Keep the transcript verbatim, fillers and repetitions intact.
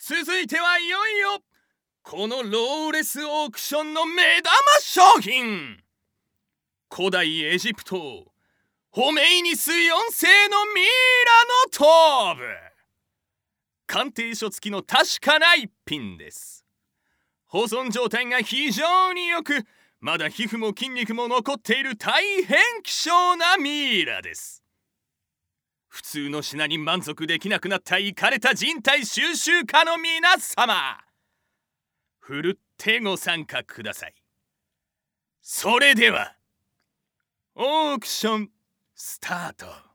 続いてはいよいよこのローレスオークションの目玉商品、古代エジプトホメイニスよんせいのミイラの頭部、鑑定書付きの確かな一品です。保存状態が非常に良く、まだ皮膚も筋肉も残っている大変希少なミイラです。普通の品に満足できなくなったイカれた人体収集家の皆様、ふるってご参加ください。それではオークションスタート。